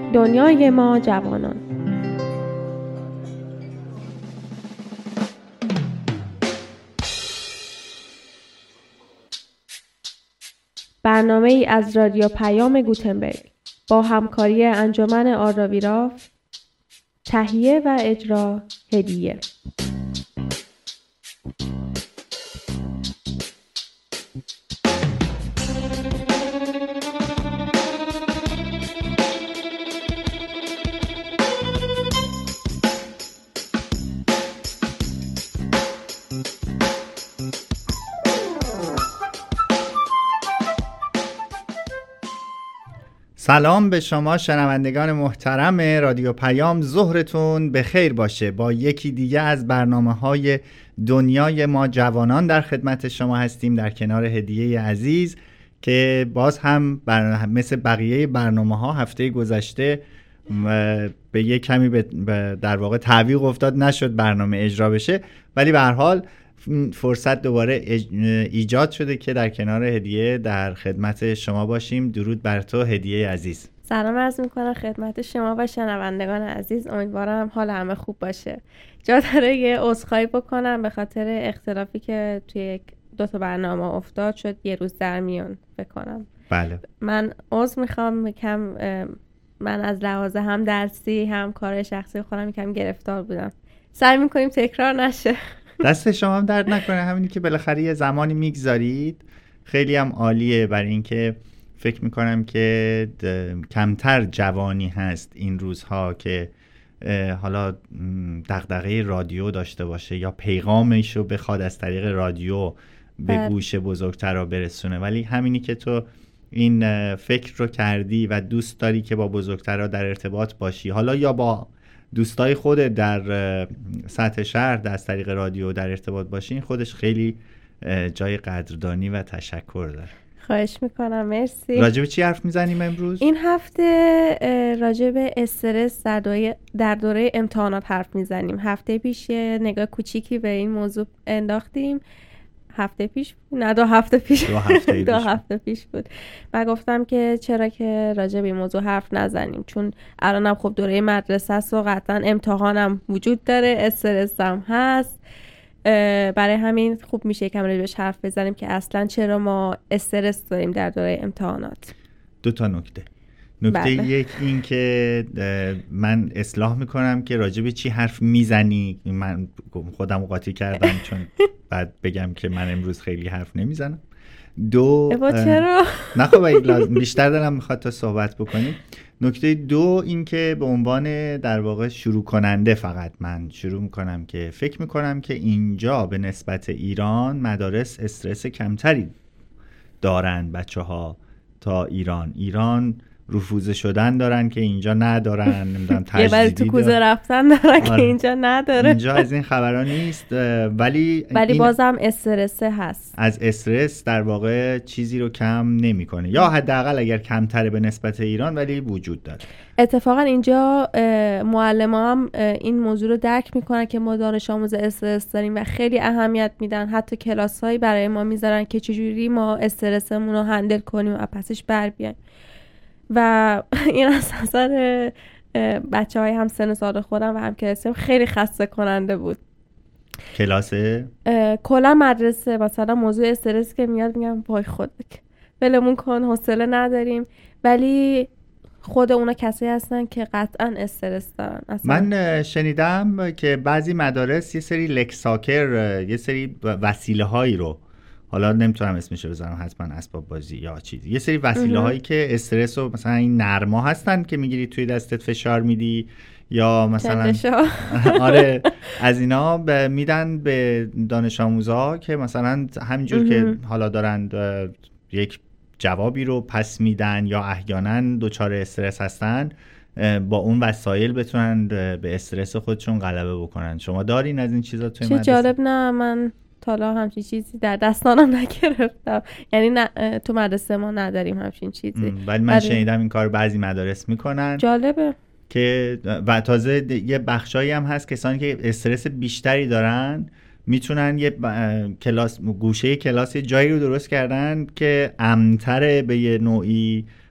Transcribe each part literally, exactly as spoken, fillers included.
دنیای ما جوانان. برنامه ای از رادیو پیام گوتنبرگ با همکاری انجمن آراویراف، تهیه و اجرا هدیه. سلام به شما شنوندگان محترم رادیو پیام، ظهرتون بخیر باشه. با یکی دیگه از برنامه‌های دنیای ما جوانان در خدمت شما هستیم، در کنار هدیه عزیز که باز هم بر... مثل بقیه برنامه‌ها هفته گذشته به یک کمی به... در واقع تعویق افتاد، نشد برنامه اجرا بشه، ولی به هر حال فرصت دوباره ایجاد شده که در کنار هدیه در خدمت شما باشیم. درود بر تو هدیه عزیز. سلام عرض میکنم خدمت شما و شنوندگان عزیز. امیدوارم حال همه خوب باشه. جا داره یه عذرخواهی بکنم به خاطر اختلافی که توی دو تا برنامه افتاد، شد یه روز در میون بکنم. بله. من عذر میخوام، کم من از لحاظ هم درسی هم کار شخصی خودم کم گرفتار بودم. سعی میکنیم تکرار نشه. دست شما هم درد نکنه. همینی که بالاخره یه زمانی میگذارید خیلی هم عالیه، برای اینکه فکر میکنم که کمتر جوانی هست این روزها که حالا دغدغه رادیو داشته باشه یا پیغامش رو بخواد از طریق رادیو به گوش بزرگترها برسونه، ولی همینی که تو این فکر رو کردی و دوست داری که با بزرگترها در ارتباط باشی، حالا یا با دوستای خود در سطح شهر در از طریق رادیو در ارتباط باشین، خودش خیلی جای قدردانی و تشکر داره. خواهش میکنم. مرسی. راجب چی حرف میزنیم امروز؟ این هفته راجب استرس در دوره, در دوره امتحانات حرف میزنیم. هفته پیش نگاه کوچیکی به این موضوع انداختیم. هفته پیش نه دو هفته پیش دو هفته, دو هفته پیش بود و گفتم که چرا که راجع به این موضوع حرف نزنیم، چون الانم خب دوره مدرسه است و قطعا امتحانم وجود داره، استرس هم هست. برای همین خوب میشه یکم راجع بهش حرف بزنیم که اصلا چرا ما استرس داریم در دوره امتحانات. دو تا نکته. نکته بله. یک این که من اصلاح میکنم که راجع به چی حرف میزنی. من خودم قاطی کردم چون بعد بگم که من امروز خیلی حرف نمیزنم. دو چرا؟ نه خب بیشتر دارم میخواد تا صحبت بکنیم. نکته دو این که به عنوان در واقع شروع کننده فقط من شروع میکنم که فکر میکنم که اینجا به نسبت ایران مدارس استرس کمتری دارن بچه ها تا ایران. ایران رفوزه شدن دارن که اینجا ندارن، نمیدونم تجدیدی یه بری تو کوزه رفتن دارن که اینجا نداره. اینجا از این خبرها نیست، ولی ولی بازم استرس هست. از استرس در واقع چیزی رو کم نمیکنه، یا حداقل اگر کمتره به نسبت ایران ولی وجود داره. اتفاقا اینجا معلم‌ها هم این موضوع رو درک میکنن که ما دانش آموز استرس داریم و خیلی اهمیت میدن، حتی کلاس‌هایی برای ما میذارن که چجوری ما استرسمون رو هندل کنیم و پسش بر بیایم. و این از نظر بچه های هم سن سال خودم و هم کلاسیم خیلی خسته کننده بود. کلاسه؟ کلا مدرسه مثلا موضوع استرس که میاد میگم وای خودک ولمون کن، حوصله نداریم، ولی خود اونا کسی هستن که قطعا استرس دارن. اصلا من شنیدم که بعضی مدارس یه سری لکساکر، یه سری وسیله هایی رو، حالا نمیتونم اسمش رو بزنم، حتما اسباب بازی یا چیزی، یه سری وسیله هایی که استرس رو مثلا این نرما هستن که میگیری توی دستت فشار میدی، یا مثلا آره از اینا میدن به دانش آموزا که مثلا همینجور که حالا دارن یک جوابی رو پس میدن یا احیانا دچار استرس هستن، با اون وسایل بتونن به استرس خودشون غلبه بکنن. شما دارین از این چیزا توی مدرسه؟ چه جالب. نه من تا حالا همچین چیزی در دستانم نگرفتم، یعنی نه تو مدرسه ما نداریم همچین چیزی، ولی من شنیدم این کار بعضی مدارس میکنن. جالبه. که و تازه یه بخشایی هم هست کسانی که استرس بیشتری دارن میتونن یه کلاس، گوشه کلاس، یه جایی رو درست کردن که امن‌تره به یه نوعی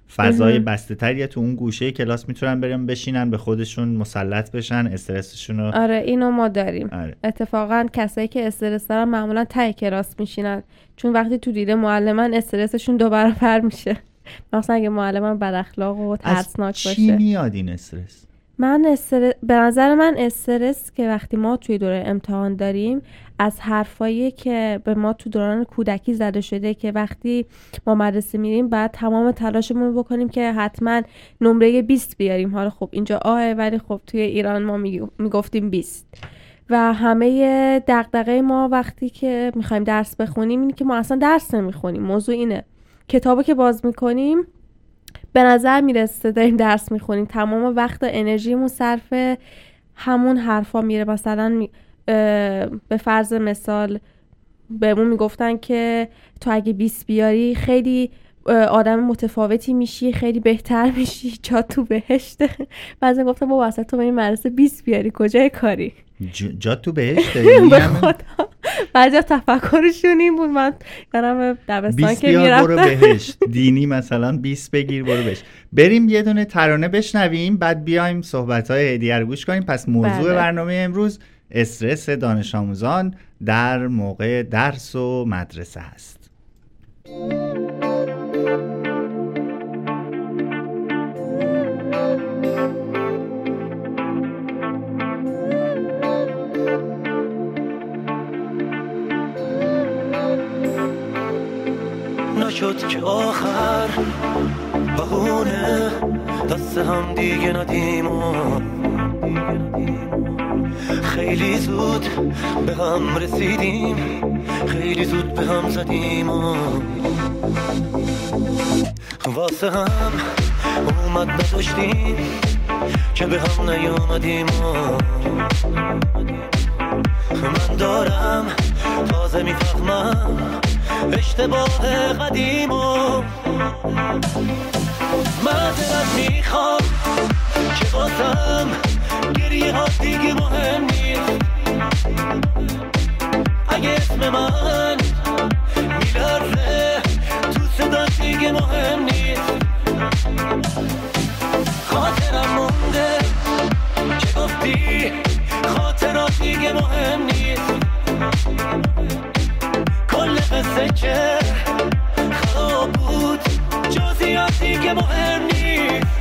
فضای بسته تریه، تو اون گوشه کلاس میتونن برن بشینن، به خودشون مسلط بشن، استرسشون رو. آره اینو ما داریم. آره. اتفاقا کسایی که استرس دارن معمولا ته کلاس میشینن، چون وقتی تو دیده معلمن استرسشون دو برابر میشه. مثلا اگه معلمم بد اخلاق و ترسناک باشه. از چی میاد این استرس؟ من استرس، به نظر من استرس که وقتی ما توی دوره امتحان داریم از حرفایی که به ما تو دوران کودکی زده شده که وقتی ما مدرسه میریم بعد تمام تلاشمون رو بکنیم که حتما نمره بیست بیاریم. حالا خب اینجا آه، ولی خب توی ایران ما میگفتیم بیست. و همه دغدغه ما وقتی که میخوایم درس بخونیم اینه که ما اصلا درس نمیخونیم. موضوع اینه کتابو که باز میکنیم به نظر میرسه داریم درس میخونیم، تمام وقت و انرژیمون صرف همون حرفا میره. مثلا به فرض مثال بهمون میگفتن که تو اگه بیست بیاری خیلی آدم متفاوتی میشی، خیلی بهتر میشی، جا تو بهشته. بعضی گفتن بابا اصلا تو به این مدرسه بیست بیاری کجای کاری؟ جا تو بهشته؟ به خدا بعضی تفکرشون این بود. من یادم دبستان که میرفتم برو بهشت دینی مثلا بیست بگیر برو بهشت. بریم یه دونه ترانه بشنویم بعد بیایم صحبت‌های هدیه رو گوش کنیم. پس موضوع بله. برنامه امروز استرس دانش آموزان در موقع درس و مدرسه هست. نشد که آخر بهونه دست هم دیگه ندیم و خیلی زود به هم رسیدیم، خیلی زود به هم زدیم و واسه هم اومد نداشتیم که به هم نیومدیم و من دارم تازه میفهمم اشتباه قدیم و معذرت میخوام که واسم گریه ها دیگه مهم نیست. اگه اسم من میلرزه تو صدا دیگه مهم نیست. خاطرم مونده که گفتی خاطرات دیگه مهم نیست. کل قصه که خراب بود جزئیات دیگه مهم نیست.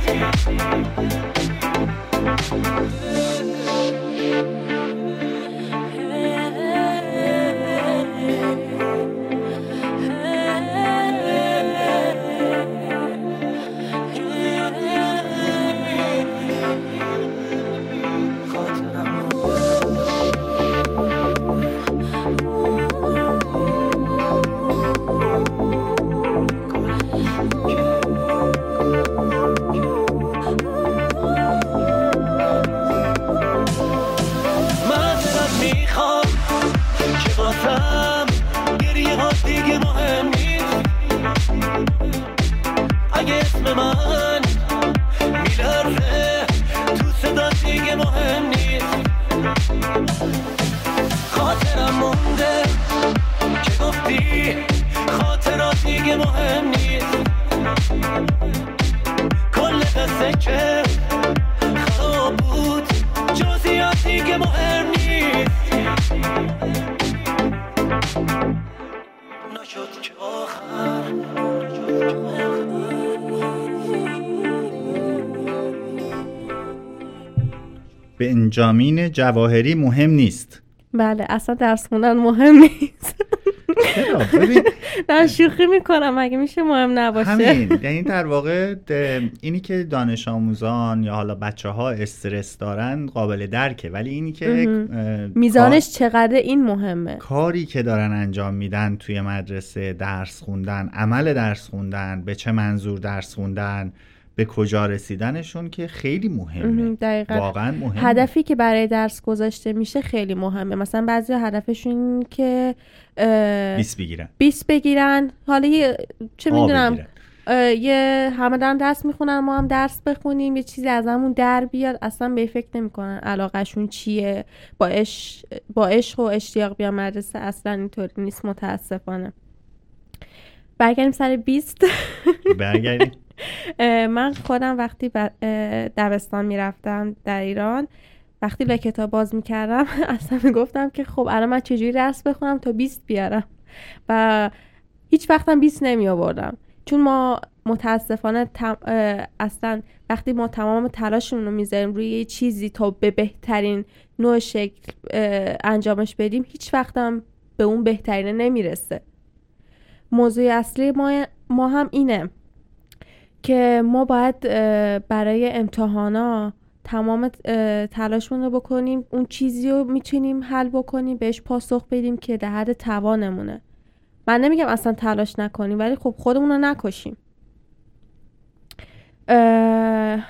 بنجامین جواهری مهم نیست. بله اصلا درس خوندن مهم نیست. چرا؟ ببین نه شوخی میکنم، مگه میشه مهم نباشه؟ همین، یعنی در واقع اینی که دانش آموزان یا حالا بچه ها استرس دارن قابل درکه، ولی اینی که میزانش چقدر این مهمه. کاری که دارن انجام میدن توی مدرسه، درس خوندن، عمل درس خوندن، به چه منظور درس خوندن، به کجا رسیدنشون که خیلی مهمه. دقیقاً. واقعا مهمه. هدفی که برای درس گذاشته میشه خیلی مهمه. مثلا بعضی هدفشون که بیست بگیرن بیست بگیرن، حالا یه چه میدونم یه همه دارن درس میخونن ما هم درس بخونیم، یه چیزی از همون در بیاد، اصلا به فکر نمیکنن علاقهشون چیه، با عشق با عشق و اشتیاق بیان مدرسه. اصلا اینطوری نیست متاسفانه. برگردیم سر بیست. برگردیم. من خودم وقتی دبستان میرفتم در ایران، وقتی به کتاب باز میکردم اصلا میگفتم که خب الان من چجوری درس بخونم تا بیست بیارم و هیچ وقتم بیست نمی آوردم، چون ما متاسفانه تم... اصلا وقتی ما تمام تلاشمون رو میذاریم روی یه چیزی تا به بهترین نوع شکل انجامش بدیم، هیچ وقتم به اون بهترینه نمیرسه. موضوع اصلی ما, ما هم اینه که ما باید برای امتحانا تمام تلاشمون رو بکنیم، اون چیزی رو میتونیم حل بکنیم، بهش پاسخ بدیم که در حد توانمونه. من نمیگم اصلا تلاش نکنیم، ولی خب خودمون رو نکشیم. اه...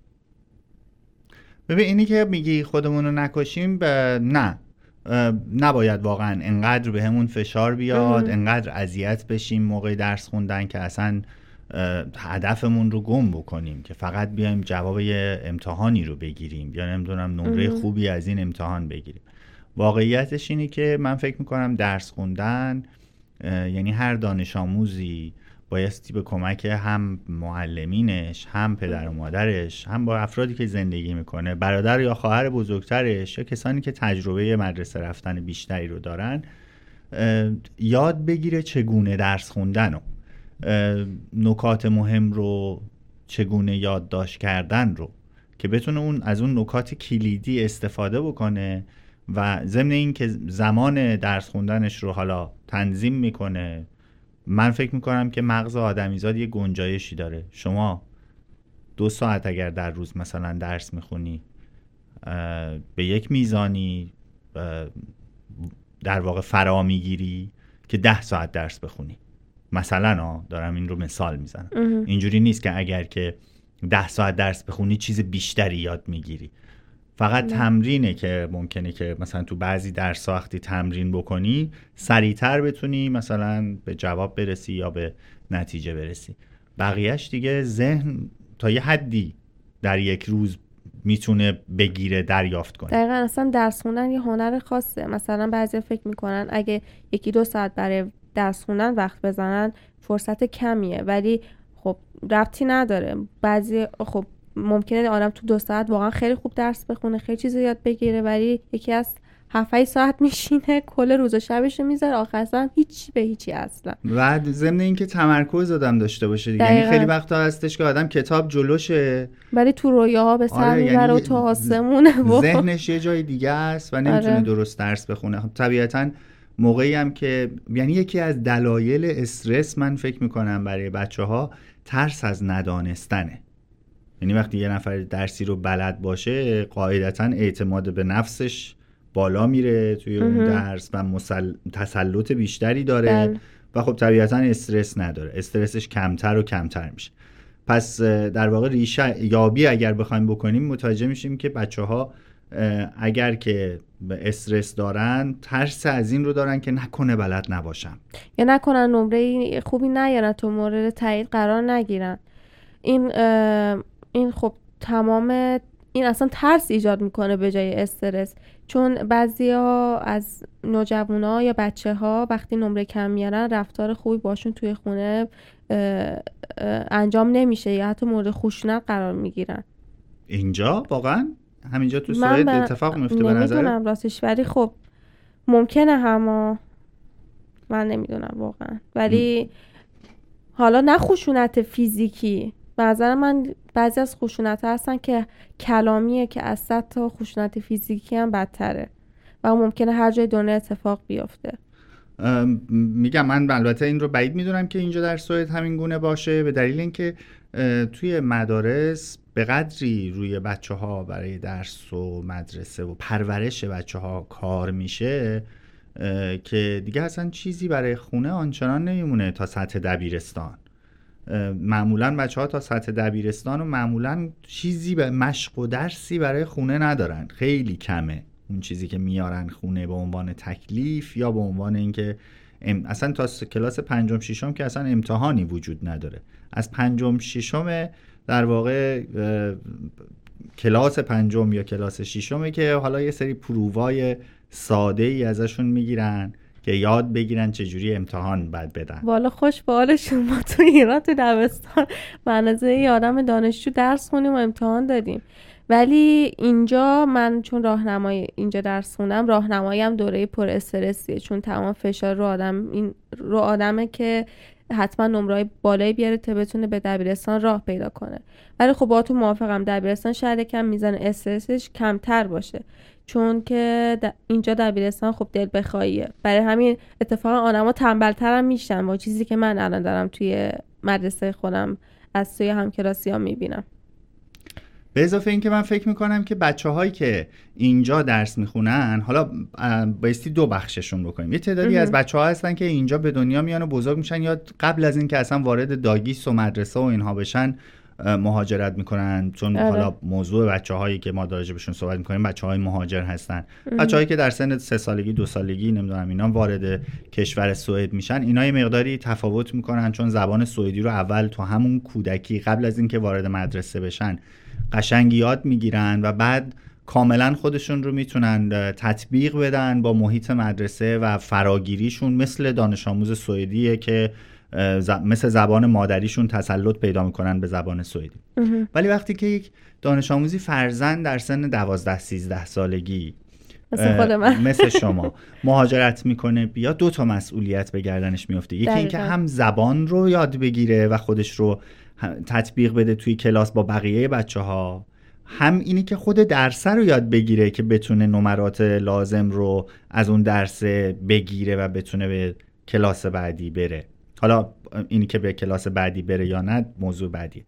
ببین اینی که میگی خودمون رو نکشیم، ب... نه نباید واقعا انقدر به همون فشار بیاد، ام. انقدر اذیت بشیم موقع درس خوندن که اصلا هدفمون رو گم بکنیم، که فقط بیایم جواب یه امتحانی رو بگیریم یا نمیدونم نمره خوبی از این امتحان بگیریم. واقعیتش اینه که من فکر میکنم درس خوندن، یعنی هر دانش آموزی بایستی به کمک هم معلمینش، هم پدر و مادرش، هم با افرادی که زندگی میکنه، برادر یا خواهر بزرگترش یا کسانی که تجربه مدرسه رفتن بیشتری رو دارن، یاد بگیره چگونه درس خوندن و نکات مهم رو چگونه یادداشت کردن رو، که بتونه اون از اون نکات کلیدی استفاده بکنه و ضمن این که زمان درس خوندنش رو حالا تنظیم میکنه. من فکر میکنم که مغز آدمیزاد یه گنجایشی داره. شما دو ساعت اگر در روز مثلا درس میخونی، به یک میزانی در واقع فرا میگیری که ده ساعت درس بخونی. مثلا ها دارم این رو مثال میزنم. اینجوری نیست که اگر که ده ساعت درس بخونی چیز بیشتری یاد میگیری. فقط نه. تمرینه که ممکنه که مثلا تو بعضی درس وقتی تمرین بکنی سریعتر بتونی مثلا به جواب برسی یا به نتیجه برسی. بقیهش دیگه ذهن تا یه حدی در یک روز میتونه بگیره، دریافت کنه. دقیقاً اصلا درس خوندن یه هنر خاصه. مثلا بعضی فکر میکنن اگه یکی دو ساعت برای درس خوندن وقت بزنن فرصت کمیه، ولی خب ربطی نداره. بعضی خب ممکنه آدم تو دو ساعت واقعا خیلی خوب درس بخونه، خیلی چیز یاد بگیره، ولی یکی از هفت ساعت میشینه کل روز و شبش رو میذاره، آخر اصلا هیچ به هیچی اصلا. و ضمن این که تمرکز آدم داشته باشه دیگه. یعنی خیلی وقتا هستش که آدم کتاب جلوشه ولی تو رویاها به سر میبره یعنی و تو آسمونه ذهنش یه جای دیگه است و نمیتونه آره. درست درس بخونه. خب طبیعتاً موقعی هم که یعنی یکی از دلایل استرس من فکر میکنم برای بچه‌ها ترس از ندانستنه. یعنی وقتی یه نفر درسی رو بلد باشه قاعدتاً اعتماد به نفسش بالا میره توی اون درس و مسل... تسلط بیشتری داره بل. و خب طبیعتاً استرس نداره، استرسش کمتر و کمتر میشه. پس در واقع ریشه یابی اگر بخوایم بکنیم متوجه میشیم که بچه‌ها اگر که به استرس دارن ترس از این رو دارن که نکنه بلد نباشم یا نکنن نمره خوبی نیارن تو مورد تایید قرار نگیرن. این این خب تمام این اصلا ترس ایجاد میکنه به جای استرس، چون بعضیا از نوجوانا یا بچه ها وقتی نمره کم میارن رفتار خوبی باشون توی خونه انجام نمیشه یا حتی مورد خشونت قرار میگیرن. اینجا واقعا همینجا تو سوئد اتفاق میفته به نظر؟ نمیدونم راستش، ولی خب ممکنه هم، من نمیدونم واقعا، ولی م. حالا نه خشونت فیزیکی، به نظر من بعضی از خشونت هستن که کلامیه که از صد تا خشونت فیزیکی هم بدتره و ممکنه هر جای دنیا اتفاق بیفته. میگم من البته این رو بعید میدونم که اینجا در سوئد همین گونه باشه، به دلیل اینکه توی مدارس به قدری روی بچه ها برای درس و مدرسه و پرورش بچه ها کار میشه که دیگه اصلا چیزی برای خونه آنچنان نمیمونه تا سطح دبیرستان. معمولا بچه ها تا سطح دبیرستان و معمولا چیزی به مشق و درسی برای خونه ندارن، خیلی کمه اون چیزی که میارن خونه به عنوان تکلیف یا به عنوان اینکه اصلا تا کلاس پنجم ششم که اصلا امتحانی وجود نداره. از پنجم ششم در واقع کلاس پنجم یا کلاس ششمه که حالا یه سری پرووای ساده ای ازشون میگیرن که یاد بگیرن چجوری امتحان باید بدن. والا خوش به حالشون. ما تو ایران تو دبستان منازه یه آدم دانشجو درس خونیم و امتحان دادیم، ولی اینجا من چون راهنمای اینجا درس خوندم، راهنماییم دوره پر استرسیه، چون تمام فشار رو آدم این رو آدمه که حتما نمره‌های بالایی بیاره تا بتونه به دبیرستان راه پیدا کنه. ولی خب با تو موافقم، دبیرستان شاید کم میزان استرسش کمتر باشه، چون که اینجا دبیرستان خب دل بخواهیه. برای همین اتفاقا آدما تنبل‌تر هم میشن با چیزی که من الان دارم توی مدرسه خودم از توی همکلاسی‌ها میبینم. به اضافه این که من فکر میکنم که بچه هایی که اینجا درس میخونن، حالا بایستی دو بخششون بکنیم. یه تعدادی از بچه ها هستن که اینجا به دنیا میان و بزرگ میشن، یا قبل از این که اصلا وارد داگیس و مدرسه و اینها بشن مهاجرت میکنن، چون اره. حالا موضوع بچه هایی که ما راجع بهشون صحبت میکنیم بچه های مهاجر هستن. بچه هایی که در سن سه سالگی دو سالگی نمیدونم اینا وارد کشور سوئد میشن، اینا یه مقداری تفاوت میکنن، چون زبان سوئدی رو اول تو همون کودکی قبل از اینکه وارد مدرسه بشن قشنگ یاد میگیرن و بعد کاملا خودشون رو میتونن تطبیق بدن با محیط مدرسه و فراگیریشون مثل دانش آموز سوئدیه که مثل زبان مادریشون تسلط پیدا میکنن به زبان سوئدی. ولی وقتی که یک دانش آموزی فرزند در سن دوازده سیزده سالگی مثل خود من مثل شما مهاجرت میکنه، بیا دو تا مسئولیت به گردنش میفته. یکی این که هم زبان رو یاد بگیره و خودش رو تطبیق بده توی کلاس با بقیه بچه ها، هم اینی که خود درس رو یاد بگیره که بتونه نمرات لازم رو از اون درس بگیره و بتونه به کلاس بعدی بره. حالا اینی که به کلاس بعدی بره یا نه موضوع بعدی.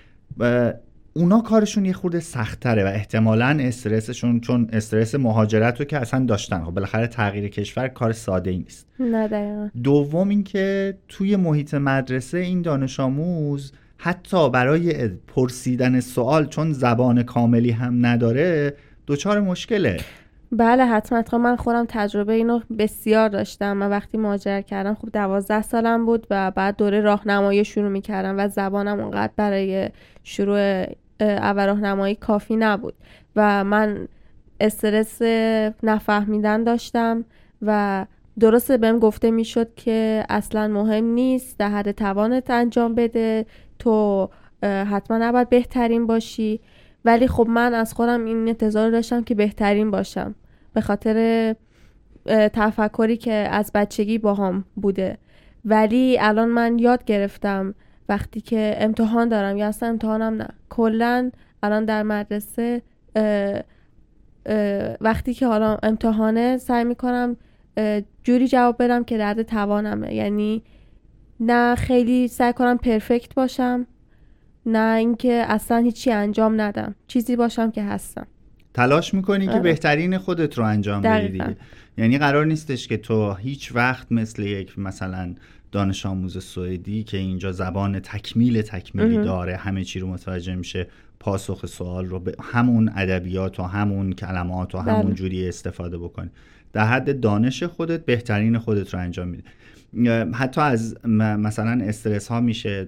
اونا کارشون یه خورده سخت‌تره و احتمالاً استرسشون، چون استرس مهاجرت رو که اصلا داشتن، خب بالاخره تغییر کشور کار ساده ای نیست. نه دقیقاً. دوم این که توی محیط مدرسه این دانش آموز حتی برای پرسیدن سوال، چون زبان کاملی هم نداره، دچار مشکله. بله حتما. حتما من خودم تجربه اینو بسیار داشتم. من وقتی مهاجرت کردم خب دوازده سالم بود و بعد دوره راهنمایی شروع می‌کردم و زبانم اونقدر برای شروع اول راهنمایی کافی نبود و من استرس نفهمیدن داشتم و درسته بهم گفته میشد که اصلا مهم نیست، در حد توانت انجام بده، تو حتما نباید بهترین باشی. ولی خب من از خودم این انتظار داشتم که بهترین باشم به خاطر تفکری که از بچگی باهام بوده. ولی الان من یاد گرفتم وقتی که امتحان دارم یا اصلا امتحانم نه، کلن الان در مدرسه اه اه وقتی که حالا امتحانه سعی میکنم جوری جواب بدم که در حد توانمه. یعنی نه خیلی سعی کنم پرفکت باشم، نه اینکه اصلا هیچی انجام ندم، چیزی باشم که هستم. تلاش میکنی که بهترین خودت رو انجام بدی دیگه. یعنی قرار نیستش که تو هیچ وقت مثل یک مثلا دانش آموز سوئدی که اینجا زبان تکمیل تکمیلی داره، همه چی رو متوجه میشه، پاسخ سوال رو به همون ادبیات و همون کلمات و همون جوری استفاده بکنی. در حد دانش خودت بهترین خودت رو انجام میدی. حتی از مثلا استرس ها میشه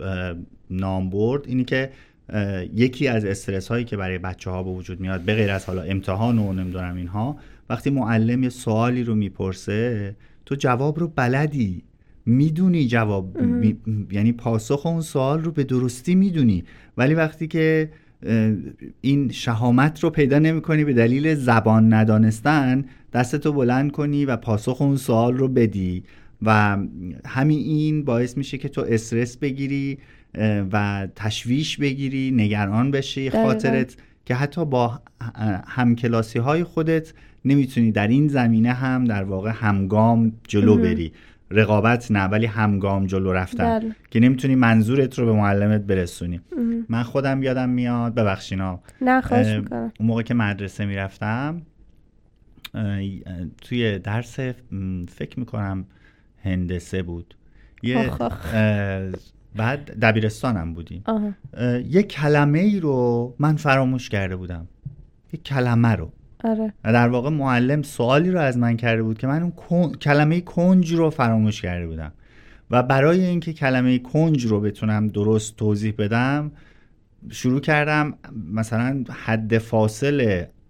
نام برد اینی که یکی از استرس هایی که برای بچه ها به وجود میاد به غیر از حالا امتحان و نمیدونم اینها، وقتی معلم یه سوالی رو میپرسه تو جواب رو بلدی، میدونی جواب می، یعنی پاسخ اون سوال رو به درستی میدونی، ولی وقتی که این شهامت رو پیدا نمی کنی به دلیل زبان ندانستن، دستتو بلند کنی و پاسخ اون سوال رو بدی و همین این باعث میشه که تو استرس بگیری و تشویش بگیری، نگران بشی خاطرت، که حتی با همکلاسی های خودت نمیتونی در این زمینه هم در واقع همگام جلو بری. رقابت نه، ولی همگام جلو رفتن بله. که نمیتونی منظورت رو به معلمت برسونی. ام. من خودم یادم میاد، ببخشینا نه خواهش میکنم، اون موقع که مدرسه میرفتم توی درس فکر میکنم هندسه بود، یه بعد دبیرستانم بودیم، یه کلمه ای رو من فراموش کرده بودم، یه کلمه رو. آره. در واقع معلم سوالی رو از من کرده بود که من اون کلمه کنج رو فراموش کرده بودم و برای اینکه کلمه کنج رو بتونم درست توضیح بدم شروع کردم مثلا حد فاصله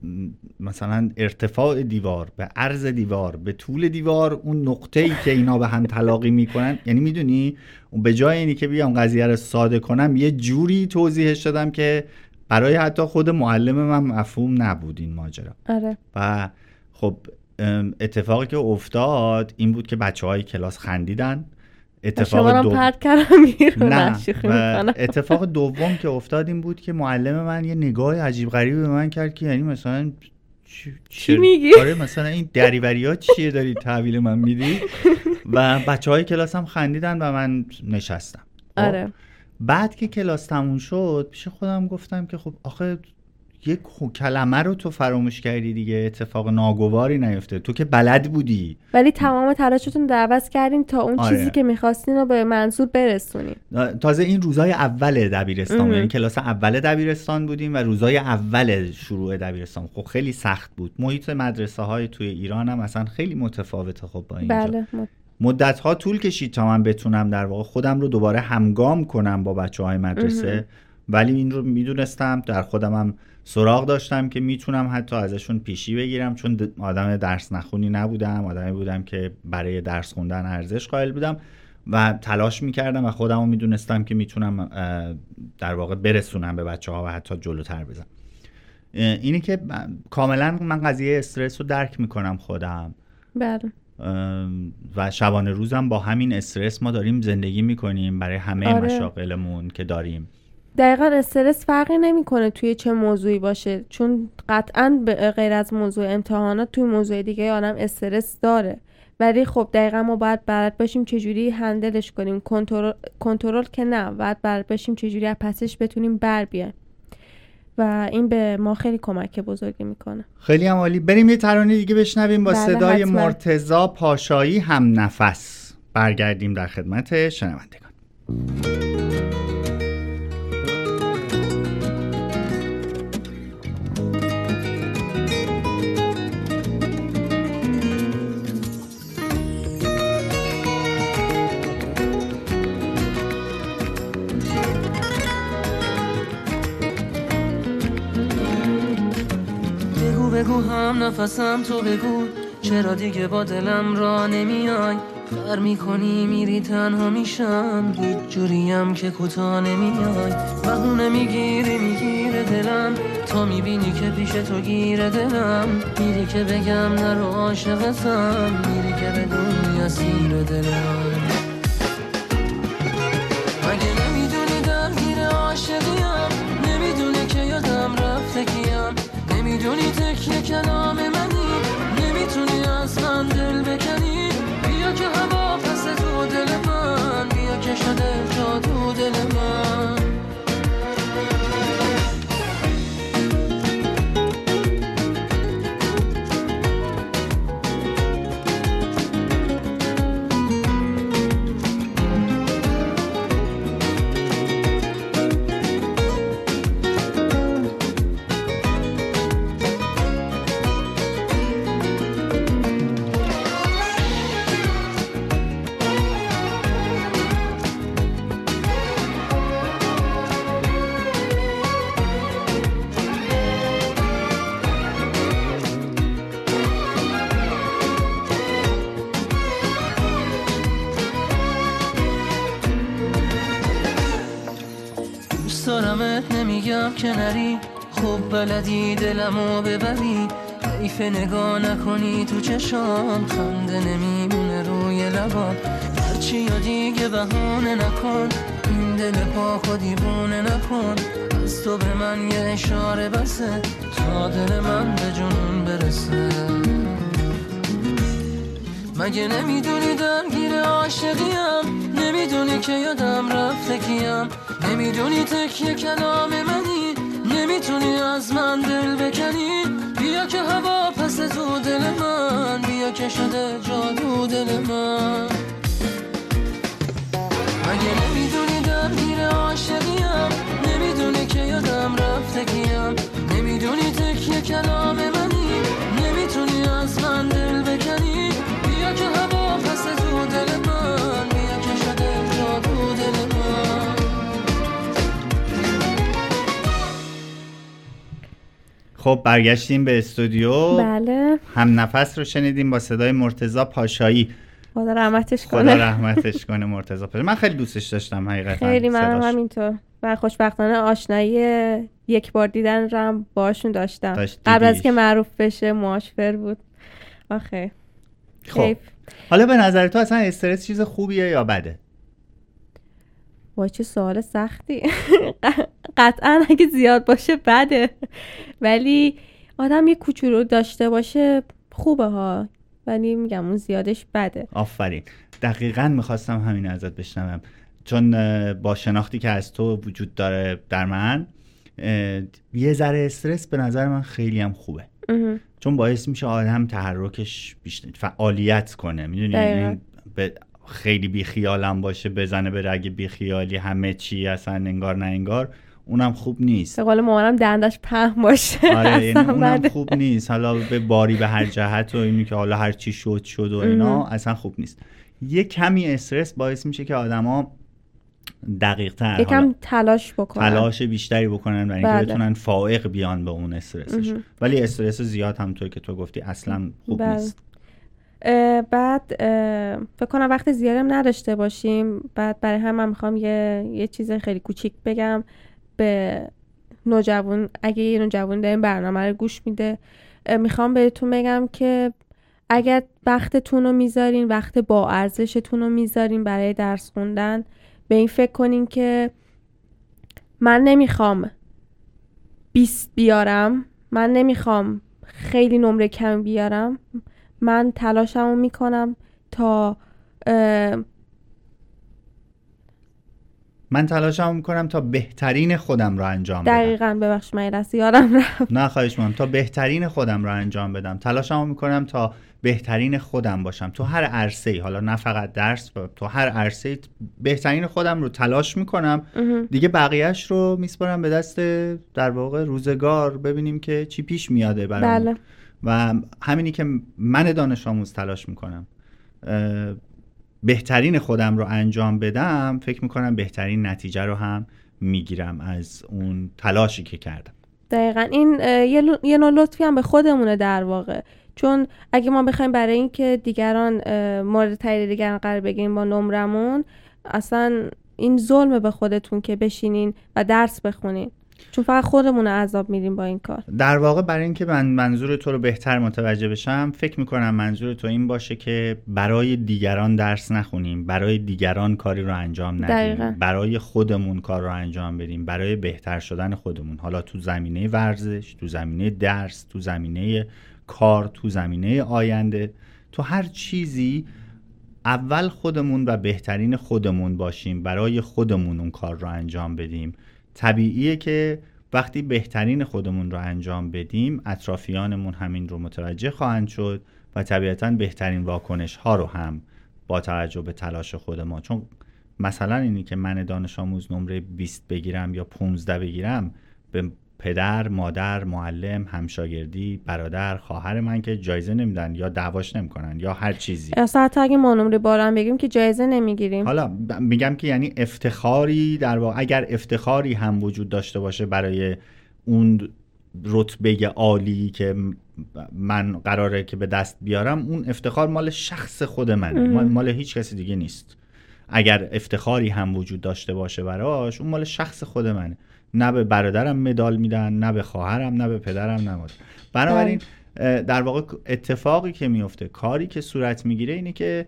مثلا ارتفاع دیوار، به عرض دیوار، به طول دیوار، اون نقطه‌ای که اینا به هم تلاقی میکنن، یعنی میدونی به جای اینی که بیام قضیه رو ساده کنم یه جوری توضیحش دادم که برای حتی خود معلم من مفهوم نبود این ماجرا. آره. و خب اتفاقی که افتاد این بود که بچه‌های کلاس خندیدن. اتفاق دوم پرت کردم نه و اتفاق دوم که افتاد این بود که معلم من یه نگاه عجیب غریبی به من کرد که یعنی مثلا چی, چی میگی؟ آره مثلا این دریوری‌ها چیه داری تحویل من میدی؟ و بچه‌های کلاس هم خندیدن و من نشستم. آره. بعد که کلاس تموم شد پیش خودم گفتم که خب آخه یک کلمه رو تو فراموش کردی دیگه، اتفاق ناگواری نیفته، تو که بلد بودی ولی تمام تلاشتون رو عوض کردین تا اون آره. چیزی که میخواستین رو به منظور برسونین. تازه این روزای اول دبیرستان، یعنی کلاس اول دبیرستان بودیم و روزای اول شروع دبیرستان. خب خیلی سخت بود. محیط مدرسه های توی ایران هم اصلا خیلی متفاوته. خب با اینجا بله. مدت ها طول کشید تا من بتونم در واقع خودم رو دوباره همگام کنم با بچه‌های مدرسه اه. ولی این رو میدونستم، در خودم هم سراغ داشتم که میتونم حتی ازشون پیشی بگیرم، چون آدم درس نخونی نبودم، آدمی بودم که برای درس خوندن ارزش قائل بودم و تلاش میکردم و خودم رو میدونستم که میتونم در واقع برسونم به بچه ها و حتی جلوتر بزنم. اینی که کاملا من قضیه استرس رو درک میکنم خودم. بله. و شبانه روزم با همین استرس ما داریم زندگی میکنیم برای همه آره. مشاغلمون که داریم. دقیقاً استرس فرقی نمیکنه توی چه موضوعی باشه، چون قطعاً غیر از موضوع امتحانات توی موضوع دیگه آدم استرس داره، ولی خب دقیقاً ما باید بلد باشیم چجوری هندلش کنیم. کنترل کنترل که نه، باید بلد باشیم چجوری از پسش بتونیم بر بیایم و این به ما خیلی کمک بزرگی میکنه. خیلی هم عالی. بریم یه ترانه دیگه بشنویم با صدای مرتضی پاشایی، هم نفس. برگردیم در خدمت شنوندگان. بگو هم نفسم، تو بگو چرا دیگه با دلم را نمیای؟ خر میکنی میری تنها میشم، هیچ جوریم که کوتا نمیای. بهونه میگیری میگیره دلم، تا میبینی که پیش تو گیره دلم. میری که بگم نرو عاشقتم، میری که بدونی اسیر دلم. مگه نمیدونی درگیر عاشقیم؟ نمیدونی که یادم رفته کیم؟ نمیدونی تکیه کلام منی؟ نمیتونی از من دل بکنی؟ بیا که هوا پس تو دل من، بیا که شده جادو دل من. نمیگم که نری، خوب بلدی دلمو ببری. حیف نگاه نکنی تو چشام، خنده نمیمونه روی لبام. هرچی یا دیگه بهونه نکن، این دل پا خودی بونه نکن. از تو به من یه اشاره بسه، تا دل من به جنون برسه. مگه نمیدونی درگیر عاشقیم؟ نمیدونی که یادم رفته کیم؟ نمیدونی تکیه کلام منی؟ نمیتونی از من دل بکنی؟ بیا که هوا پس تو دل من، بیا که شده جادو دل من. مگه نمیدونی درگیر عاشقیم؟ نمیدونی که یادم رفته کیم؟ نمیدونی تکیه کلام منی؟ نمیتونی از من دل بکنی؟ بیا که هوا پس تو دل من، بیا که شده جادو دل من. خب برگشتیم به استودیو. بله. هم نفس رو شنیدیم با صدای مرتضی پاشایی. خدا رحمتش کنه. خدا رحمتش کنه مرتضی پاشایی. من خیلی دوستش داشتم حقیقتا. خیلی منم همینطور و خوشبختانه آشنایی یک بار دیدن رو هم باشون داشتم. قبل از که معروف بشه مواشفر بود. آخه خب حالا به نظر تو اصلا استرس چیز خوبیه یا بده؟ وای چه سوال سختی. قطعا اگه زیاد باشه بده، ولی آدم یه کوچولو داشته باشه خوبه ها، ولی میگم اون زیادش بده. آفرین، دقیقاً میخواستم همین ازت بشنوم، چون با شناختی که از تو وجود داره در من، یه ذره استرس به نظر من خیلی هم خوبه. اه. چون باعث میشه آدم تحرکش بیشتر فعالیت کنه، میدونی، به خیلی بیخیالم باشه بزنه به رگ بیخیالی همه چی اصلا انگار نه انگار، اونم خوب نیست. به قول مامانم دندش پهن باشه. آره یعنی اونم خوب نیست، حالا به باری به هر جهت و اینو که حالا هر چی شد شد و اینا اصلا خوب نیست. یه کمی استرس باعث میشه که آدما دقیق تر یکم تلاش بکنن، تلاش بیشتری بکنن برای اینکه بتونن فائق بیان به اون استرسش. ولی استرس زیاد همونطور که تو گفتی اصلا خوب بله. نیست. بعد فکر کنم وقت زیادم نداشته باشیم، بعد برای هم من میخوام یه یه چیز خیلی کوچیک بگم به نوجوان، اگه یه نوجوان دارین برنامه رو گوش میده، میخوام بهتون بگم که اگر وقتتون رو میذارین، وقت با ارزشتون رو میذارین برای درس خوندن، به این فکر کنین که من نمیخوام بیست بیارم، من نمیخوام خیلی نمره کم بیارم، من تلاشمو میکنم تا من تلاشمو میکنم تا بهترین خودم رو انجام بدم. دقیقاً. ببخش من راستی یادم رفت. نه خواهش میکنم. تا بهترین خودم رو انجام بدم، تلاشمو میکنم تا بهترین خودم باشم تو هر عرصه‌ای، حالا نه فقط درس، تو هر عرصه‌ای بهترین خودم رو تلاش میکنم. دیگه بقیه‌اش رو میسپارم به دست در واقع روزگار، ببینیم که چی پیش میاده برام. بله. و همینی که من دانش آموز تلاش میکنم بهترین خودم رو انجام بدم، فکر میکنم بهترین نتیجه رو هم میگیرم از اون تلاشی که کردم. دقیقاً. این یه نوع لطفی هم به خودمونه در واقع، چون اگه ما بخوایم برای این که دیگران مورد تایید دیگران قرار بگیریم با نمرمون، اصلا این ظلمه به خودتون که بشینین و درس بخونین، چون فقط خودمون عذاب میدیم با این کار. در واقع برای اینکه من منظور تو رو بهتر متوجه بشم، فکر میکنم منظور تو این باشه که برای دیگران درس نخونیم، برای دیگران کاری رو انجام ندیم. دقیقا. برای خودمون کار رو انجام بدیم، برای بهتر شدن خودمون، حالا تو زمینه ورزش، تو زمینه درس، تو زمینه کار، تو زمینه آینده، تو هر چیزی اول خودمون و بهترین خودمون باشیم، برای خودمون اون کار رو انجام بدیم. طبیعیه که وقتی بهترین خودمون رو انجام بدیم، اطرافیانمون همین رو متوجه خواهند شد و طبیعتاً بهترین واکنش ها رو هم با توجه به تلاش خود ما، چون مثلا اینی که من دانش آموز نمره بیست بگیرم یا پانزده بگیرم، به پدر، مادر، معلم، همشاگردی، برادر، خواهر من که جایزه نمیدن یا دعواش نمیکنن یا هر چیزی. اصلا حتی اگه ما نمره بالا هم بگیریم که جایزه نمیگیریم. حالا میگم که یعنی افتخاری در واقع، اگر افتخاری هم وجود داشته باشه برای اون رتبه عالی که من قراره که به دست بیارم، اون افتخار مال شخص خود منه، مال هیچ کسی دیگه نیست. اگر افتخاری هم وجود داشته باشه براش، اون مال شخص خود منه. نه به برادرم مدال میدن، نه به خواهرم، نه به پدرم، نه مادرم. بنابراین در واقع اتفاقی که میفته، کاری که صورت میگیره اینه که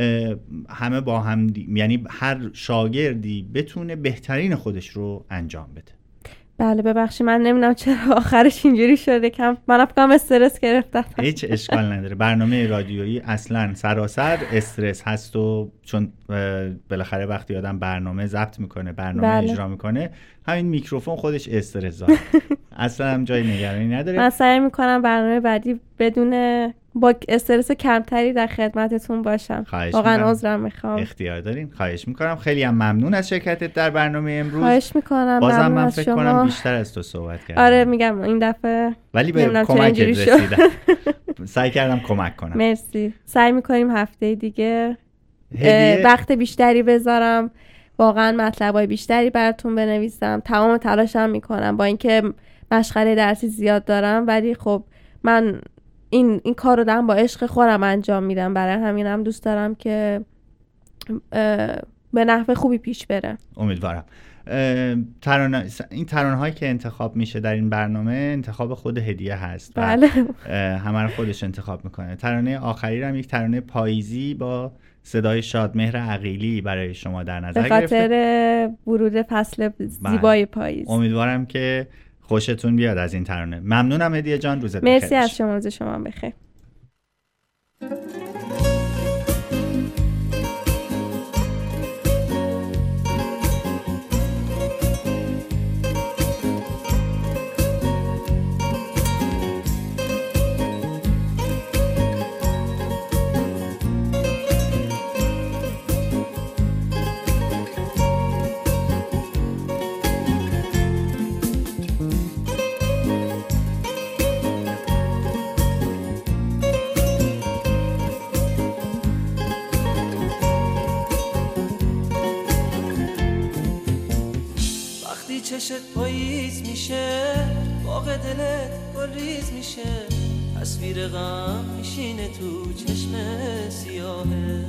همه با هم دی... یعنی هر شاگردی بتونه بهترین خودش رو انجام بده. بله ببخشید من نمیدونم چرا آخرش اینجوری شده، کم من فکرم استرس گرفتم. هیچ اشکال نداره، برنامه رادیویی اصلا سراسر استرس هست و چون بالاخره وقتی آدم برنامه ضبط میکنه، برنامه بله. اجرا میکنه، همین میکروفون خودش استرس داره. اصلا هم جای نگرانی نداره. من سعی میکنم برنامه بعدی بدون با استرس کمتری در خدمتتون باشم. واقعا عذرم میخوام. اختیار دارین. خواهش میکنم. خیلی هم ممنون از شرکتت در برنامه امروز. خواهش میکنم. بازم من فکر شما. کنم بیشتر از تو صحبت کردم. آره میگم این دفعه ولی به کمکت رسیدم. سعی کردم کمک کنم. مرسی. سعی میکنیم هفته دیگه وقت بیشتری بذارم، واقعا مطلبای بیشتری براتون بنویسم. تمام تلاشم میکنم، با اینکه مشغله درسی زیاد دارم، ولی خب من این این کار رو دارم با عشق خودم انجام میدم، برای همینم دوست دارم که به نحو خوبی پیش بره. امیدوارم. ترانه این ترانه هایی که انتخاب میشه در این برنامه انتخاب خود هدیه هست. بله. همه رو خودش انتخاب میکنه. ترانه آخری هم یک ترانه پاییزی با صدای شادمهر عقیلی برای شما در نظر گرفته، به خاطر ورود فصل زیبای پاییز. امیدوارم که خوشتون بیاد از این ترانه. ممنونم هدیه جان، روزت بخیر. مرسی از شما، روز شما بخیر. چشت پاییز میشه، باغ دلت گلریز میشه، تصویر غم میشینه تو چشم سیاهه.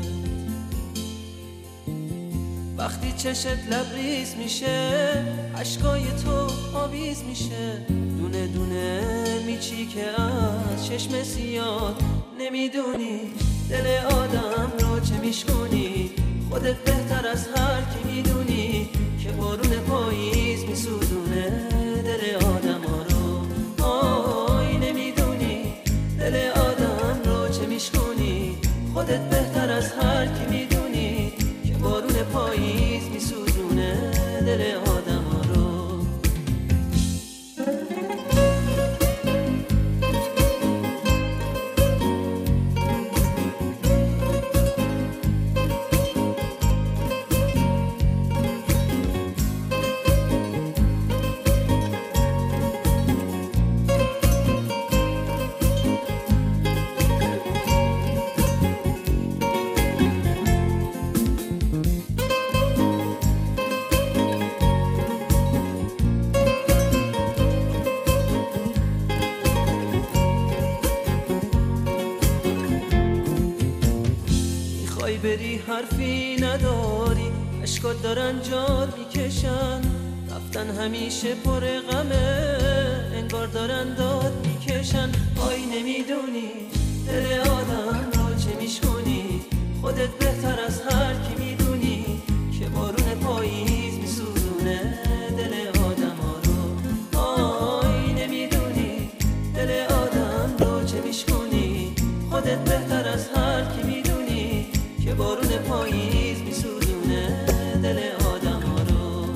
وقتی چشت لبریز میشه، اشکای تو آویز میشه، دونه دونه میچی که از چشم سیاه. نمیدونی دل آدم رو چه میشکنی، خودت بهتر از هر کی میدونی که بارون پاییز میسوزونه دل آدم ها رو. آی نمیدونی دل آدم رو چه میشکنی، خودت بهتر از هر کی میدونی که بارون پاییز میسوزونه دل آدم ها رو. بری حرفی نداری، اشکات دارن جار میکشن، رفتن همیشه پر غمه، انگار دارن داد میکشن. آی نمیدونی دل آدم رو چه میشکنی، خودت بهتر از هر کی میدونی که بارون پاییز میسوزونه دل آدم ها رو. آی نمیدونی دل آدم رو چه میشکنی، خودت بهتر از هر کی میدونی که بارون پاییز میسوزونه دل آدم ها رو.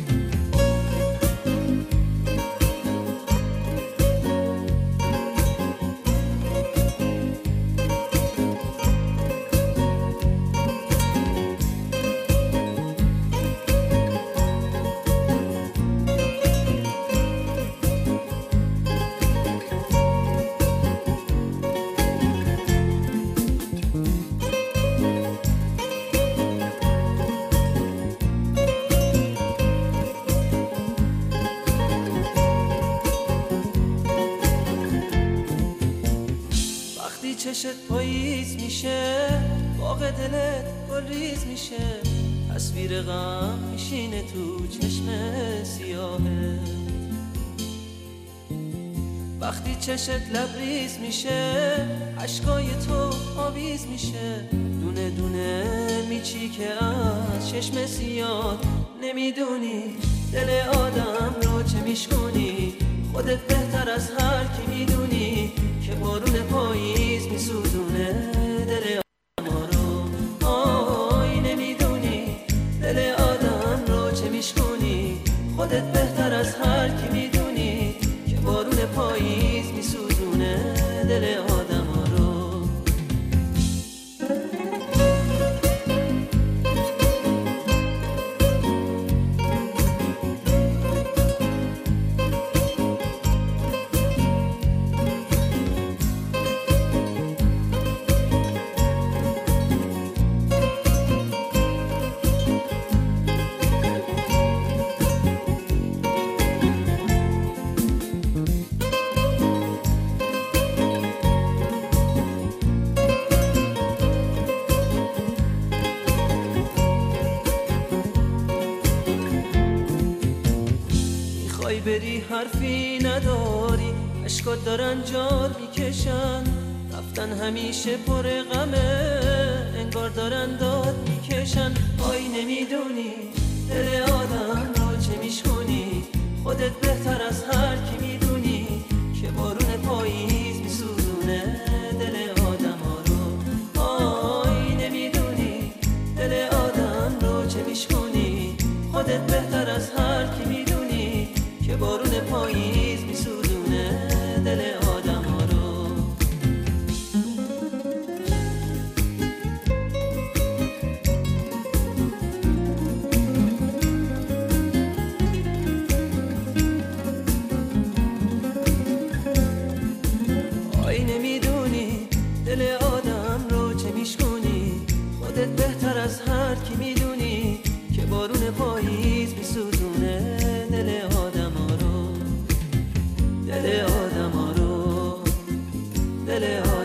چشت پاییز میشه، باغ دلت گلریز میشه، تصویر غم میشینه تو چشم سیاهه. وقتی چشت لبریز میشه، اشکای تو آویز میشه، دونه دونه میچی که از چشم سیاه. نمیدونی دل آدم رو چه میشکنی، خودت بهتر از هر کی میدونی که بارون پاییز میسوزونه دل آدم ها رو. آی نمیدونی دل آدم رو چه میشکنی، خودت بهتر از هر کی میدونی که بارون پاییز میسوزونه دل آدم ها رو. میخوای بری حرفی نداری، اشکات دارن جار میکشن، رفتن همیشه پر غمه، انگار دارن داد میکشن. آی نمیدونی دل آدم رو چه میشکنی، خودت بهتر از هر کی میدونی که بارون پاییز میسوزونه دل آدم ها رو. آی نمیدونی دل آدم رو چه میشکنی، خودت بهتر از هر کی میدونی که بارون پاییز میسوزونه دل آدم ها رو. آی نمیدونی دل آدم رو چه میشکنی، خودت بهتر از هر کی میدونی که بارون پاییز میسوزونه دل آدم ها رو، دل آدم ها رو، دل آدم